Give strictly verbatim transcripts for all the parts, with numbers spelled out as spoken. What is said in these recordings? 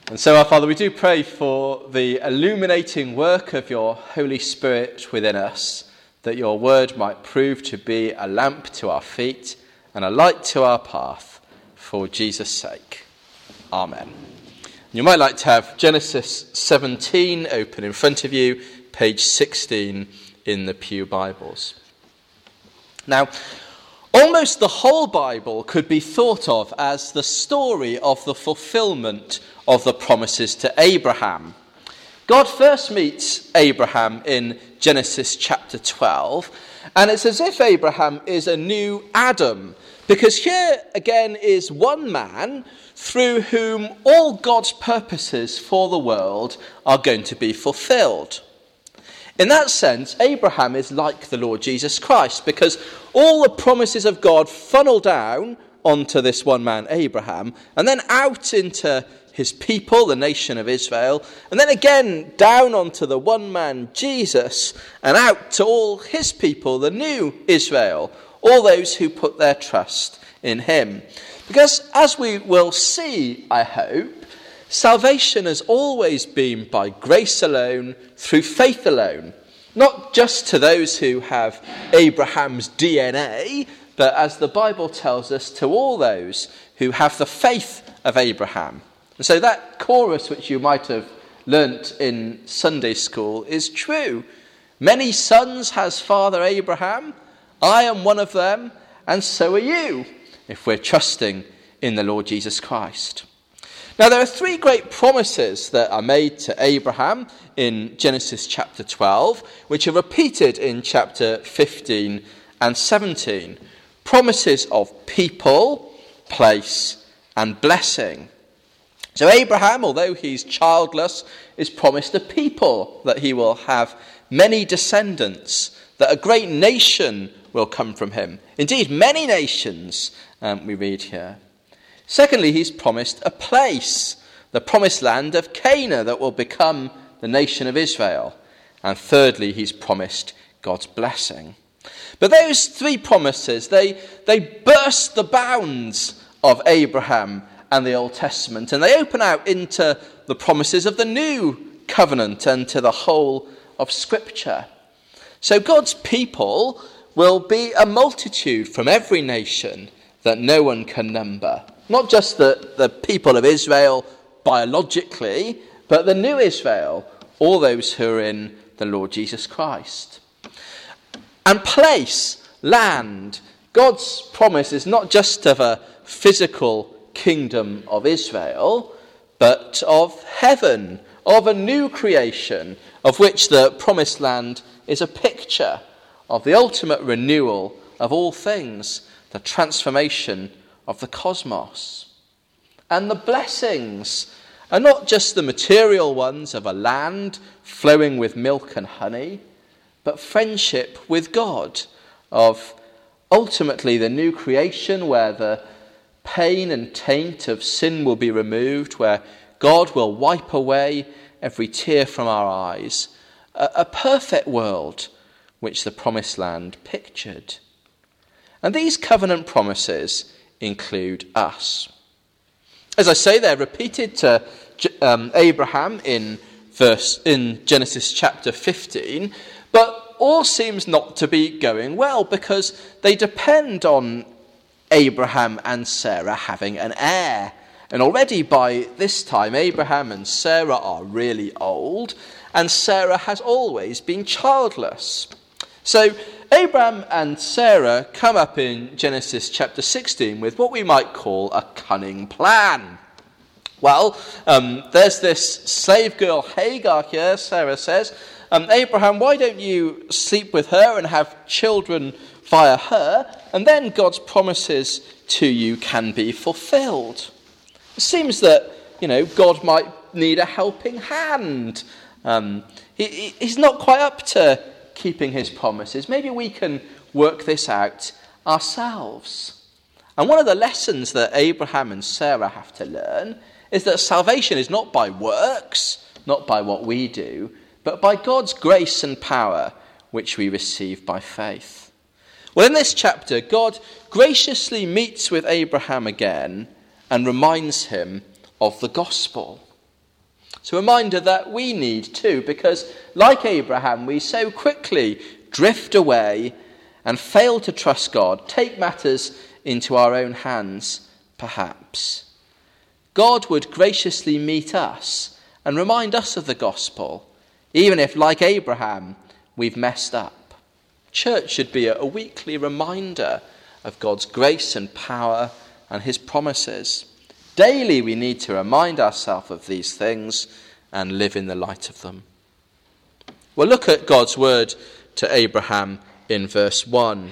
And so, our Father, we do pray for the illuminating work of your Holy Spirit within us, that your word might prove to be a lamp to our feet and a light to our path, for Jesus' sake. Amen. You might like to have Genesis seventeen open in front of you, page sixteen in the Pew Bibles. Now, almost the whole Bible could be thought of as the story of the fulfillment of the promises to Abraham. God first meets Abraham in Genesis chapter twelve, and it's as if Abraham is a new Adam, because here again is one man through whom all God's purposes for the world are going to be fulfilled. In that sense, Abraham is like the Lord Jesus Christ, because all the promises of God funnel down onto this one man, Abraham, and then out into his people, the nation of Israel, and then again down onto the one man, Jesus, and out to all his people, the new Israel, all those who put their trust in him. Because as we will see, I hope, salvation has always been by grace alone, through faith alone. Not just to those who have Abraham's D N A, but as the Bible tells us, to all those who have the faith of Abraham. And so that chorus which you might have learnt in Sunday school is true. Many sons has Father Abraham. I am one of them, and so are you, if we're trusting in the Lord Jesus Christ. Now, there are three great promises that are made to Abraham in Genesis chapter twelve, which are repeated in chapter fifteen and seventeen. Promises of people, place, and blessing. So Abraham, although he's childless, is promised a people, that he will have many descendants, that a great nation will come from him. Indeed, many nations, um, we read here. Secondly, he's promised a place, the promised land of Canaan that will become the nation of Israel. And thirdly, he's promised God's blessing. But those three promises, they, they burst the bounds of Abraham and the Old Testament, and they open out into the promises of the new covenant and to the whole of Scripture. So God's people will be a multitude from every nation that no one can number. Not just the, the people of Israel biologically, but the new Israel, all those who are in the Lord Jesus Christ. And place, land. God's promise is not just of a physical kingdom of Israel, but of heaven, of a new creation, of which the promised land is a picture of the ultimate renewal of all things, the transformation of the cosmos. And the blessings are not just the material ones of a land flowing with milk and honey, but friendship with God, of ultimately the new creation where the pain and taint of sin will be removed, where God will wipe away every tear from our eyes, a, a perfect world which the promised land pictured. And these covenant promises include us. As I say, they're repeated to um, Abraham in verse in Genesis chapter fifteen, but all seems not to be going well because they depend on Abraham and Sarah having an heir. And already by this time, Abraham and Sarah are really old, and Sarah has always been childless. So Abraham and Sarah come up in Genesis chapter sixteen with what we might call a cunning plan. Well, um, there's this slave girl Hagar here, Sarah says, um, Abraham, why don't you sleep with her and have children via her, and then God's promises to you can be fulfilled. It seems that, you know, God might need a helping hand. Um, he, he's not quite up to keeping his promises. Maybe we can work this out ourselves. And one of the lessons that Abraham and Sarah have to learn is that salvation is not by works, not by what we do, but by God's grace and power, which we receive by faith. Well, in this chapter, God graciously meets with Abraham again and reminds him of the gospel. It's a reminder that we need too, because like Abraham, we so quickly drift away and fail to trust God, take matters into our own hands, perhaps. God would graciously meet us and remind us of the gospel, even if, like Abraham, we've messed up. Church should be a weekly reminder of God's grace and power and his promises. Daily we need to remind ourselves of these things and live in the light of them. Well, look at God's word to Abraham in verse one.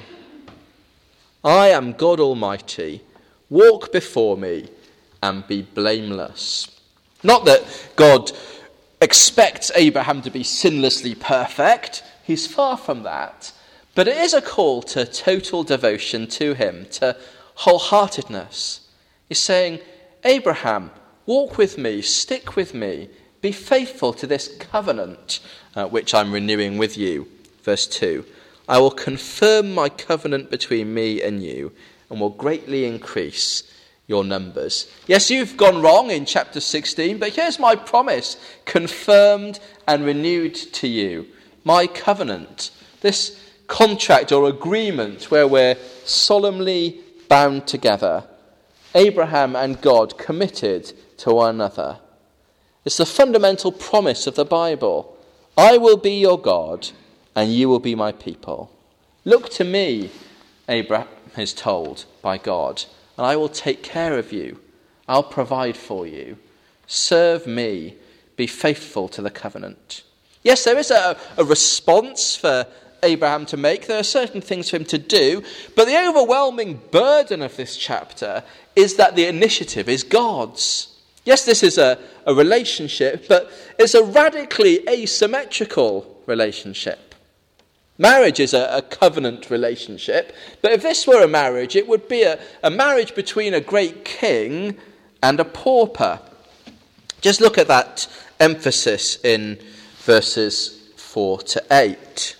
I am God Almighty. Walk before me and be blameless. Not that God expects Abraham to be sinlessly perfect. He's far from that. But it is a call to total devotion to him, to wholeheartedness. He's saying, Abraham, walk with me, stick with me, be faithful to this covenant uh, which I'm renewing with you. Verse two, I will confirm my covenant between me and you and will greatly increase your numbers. Yes, you've gone wrong in chapter sixteen, but here's my promise, confirmed and renewed to you. My covenant, this contract or agreement where we're solemnly bound together. Abraham and God committed to one another. It's the fundamental promise of the Bible. I will be your God and you will be my people. Look to me, Abraham is told by God, and I will take care of you. I'll provide for you. Serve me. Be faithful to the covenant. Yes, there is a, a response for Abraham to make. There are certain things for him to do, but the overwhelming burden of this chapter is that the initiative is God's. Yes, this is a, a relationship, but it's a radically asymmetrical relationship. Marriage is a, a covenant relationship, but if this were a marriage, it would be a, a marriage between a great king and a pauper. Just look at that emphasis in verses four to eight.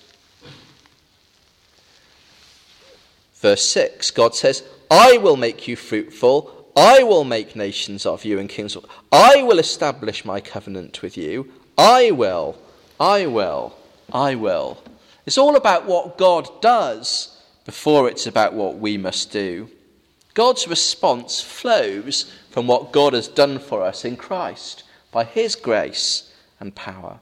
Verse six, God says, I will make you fruitful. I will make nations of you and kings. I will establish my covenant with you. I will, I will, I will. It's all about what God does before it's about what we must do. God's response flows from what God has done for us in Christ by his grace and power.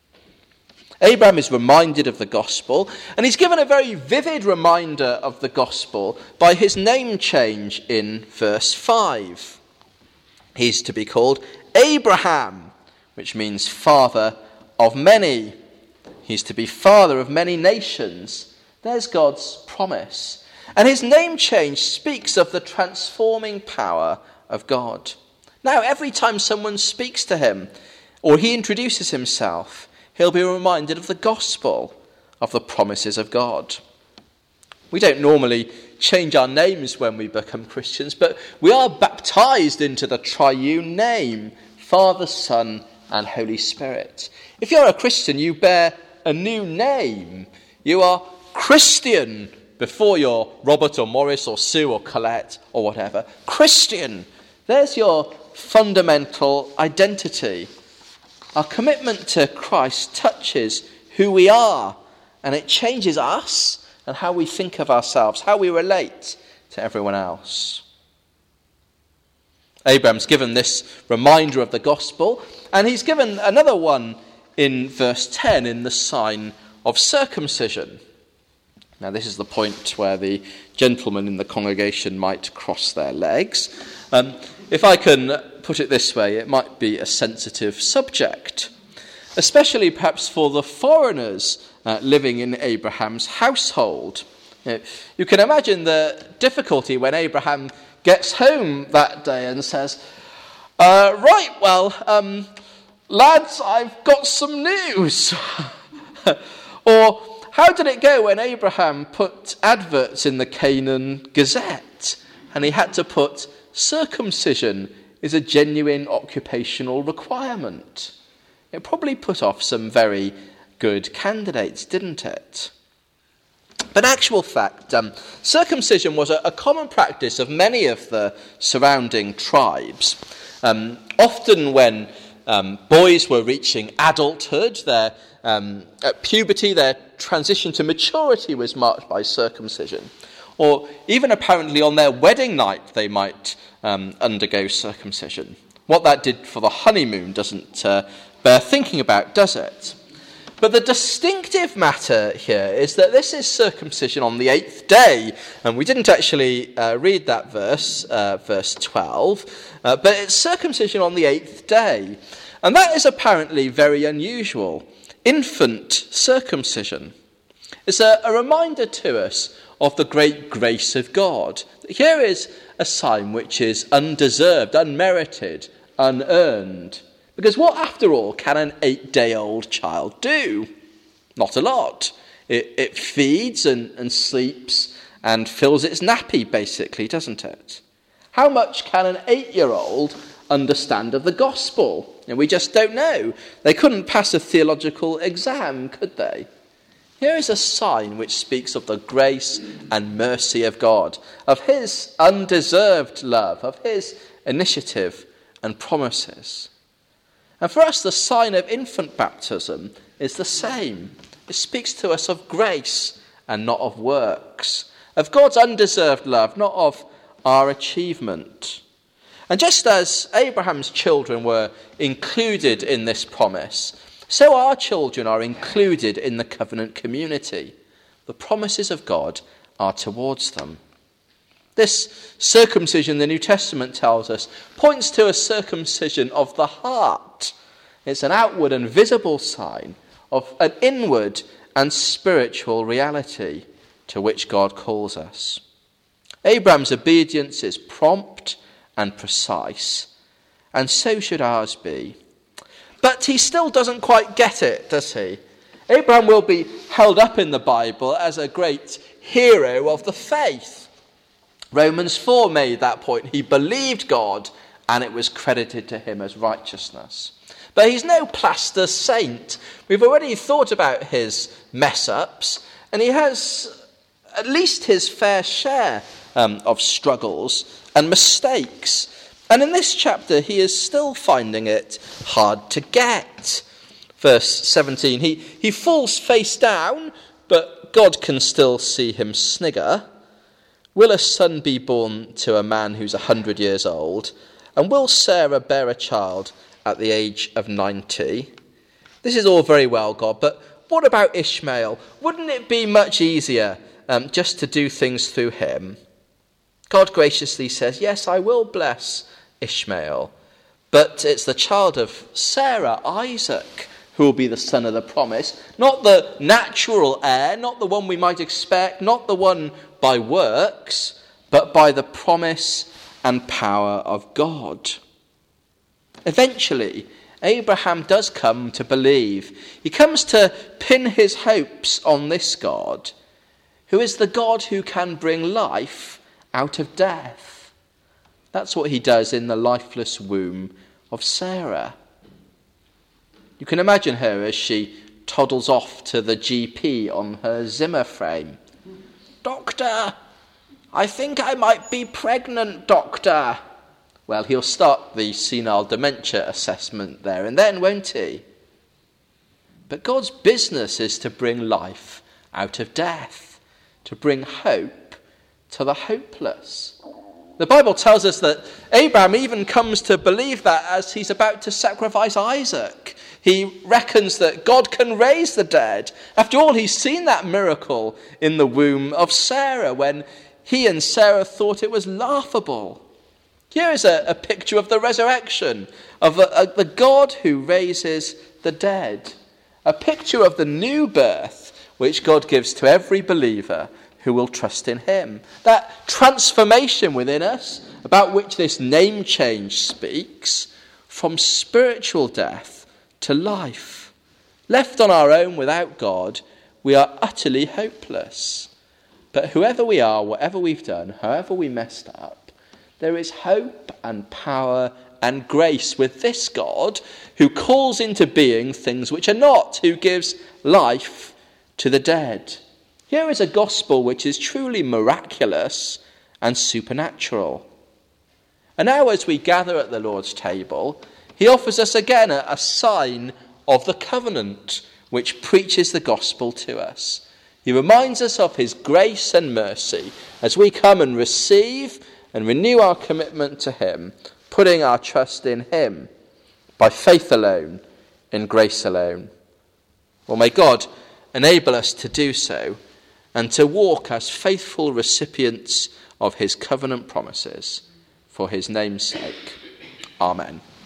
Abraham is reminded of the gospel, and he's given a very vivid reminder of the gospel by his name change in verse five. He's to be called Abraham, which means father of many. He's to be father of many nations. There's God's promise. And his name change speaks of the transforming power of God. Now, every time someone speaks to him or he introduces himself, he'll be reminded of the gospel, of the promises of God. We don't normally change our names when we become Christians, but we are baptized into the triune name, Father, Son, and Holy Spirit. If you're a Christian, you bear a new name. You are Christian before you're Robert or Morris or Sue or Colette or whatever. Christian. There's your fundamental identity. Our commitment to Christ touches who we are, and it changes us and how we think of ourselves, how we relate to everyone else. Abraham's given this reminder of the gospel, and he's given another one in verse ten in the sign of circumcision. Now, this is the point where the gentlemen in the congregation might cross their legs. Um, if I can put it this way, it might be a sensitive subject, especially perhaps for the foreigners uh, living in Abraham's household. You know, you can imagine the difficulty when Abraham gets home that day and says, uh, right, well, um, lads, I've got some news. Or, how did it go when Abraham put adverts in the Canaan Gazette and he had to put circumcision is a genuine occupational requirement? It probably put off some very good candidates, didn't it? But in actual fact, um, circumcision was a, a common practice of many of the surrounding tribes. Um, often when um, boys were reaching adulthood, their um, at puberty, their transition to maturity was marked by circumcision. Or even apparently on their wedding night they might um, undergo circumcision. What that did for the honeymoon doesn't uh, bear thinking about, does it? But the distinctive matter here is that this is circumcision on the eighth day. And we didn't actually uh, read that verse, uh, verse twelve, uh, but it's circumcision on the eighth day. And that is apparently very unusual. Infant circumcision. It's a, a reminder to us of the great grace of God. Here is a sign which is undeserved, unmerited, unearned. Because what, after all, can an eight-day-old child do? Not a lot. It, it feeds and, and sleeps and fills its nappy, basically, doesn't it? How much can an eight-year-old understand of the gospel? And we just don't know. They couldn't pass a theological exam, could they? Here is a sign which speaks of the grace and mercy of God, of his undeserved love, of his initiative and promises. And for us, the sign of infant baptism is the same. It speaks to us of grace and not of works, of God's undeserved love, not of our achievement. And just as Abraham's children were included in this promise, so our children are included in the covenant community. The promises of God are towards them. This circumcision, the New Testament tells us, points to a circumcision of the heart. It's an outward and visible sign of an inward and spiritual reality to which God calls us. Abraham's obedience is prompt and precise, and so should ours be. But he still doesn't quite get it, does he? Abraham will be held up in the Bible as a great hero of the faith. Romans four made that point. He believed God and it was credited to him as righteousness. But he's no plaster saint. We've already thought about his mess-ups, and he has at least his fair share um, of struggles and mistakes. And in this chapter, he is still finding it hard to get. Verse seventeen, he, he falls face down, but God can still see him snigger. Will a son be born to a man who's a hundred years old? And will Sarah bear a child at the age of ninety? This is all very well, God, but what about Ishmael? Wouldn't it be much easier um, just to do things through him? God graciously says, yes, I will bless Ishmael, but it's the child of Sarah, Isaac, who will be the son of the promise, not the natural heir, not the one we might expect, not the one by works, but by the promise and power of God. Eventually, Abraham does come to believe. He comes to pin his hopes on this God, who is the God who can bring life out of death. That's what he does in the lifeless womb of Sarah. You can imagine her as she toddles off to the G P on her Zimmer frame. Doctor, I think I might be pregnant, doctor. Well, he'll start the senile dementia assessment there and then, won't he? But God's business is to bring life out of death, to bring hope to the hopeless. The Bible tells us that Abraham even comes to believe that as he's about to sacrifice Isaac. He reckons that God can raise the dead. After all, he's seen that miracle in the womb of Sarah when he and Sarah thought it was laughable. Here is a, a picture of the resurrection, of a, a, the God who raises the dead. A picture of the new birth which God gives to every believer who will trust in him. That transformation within us, about which this name change speaks, from spiritual death to life. Left on our own without God, we are utterly hopeless. But whoever we are, whatever we've done, however we messed up, there is hope and power and grace with this God who calls into being things which are not, who gives life to the dead. Here is a gospel which is truly miraculous and supernatural. And now as we gather at the Lord's table, he offers us again a, a sign of the covenant which preaches the gospel to us. He reminds us of his grace and mercy as we come and receive and renew our commitment to him, putting our trust in him by faith alone, in grace alone. Well, may God enable us to do so and to walk as faithful recipients of his covenant promises for his name's sake. Amen.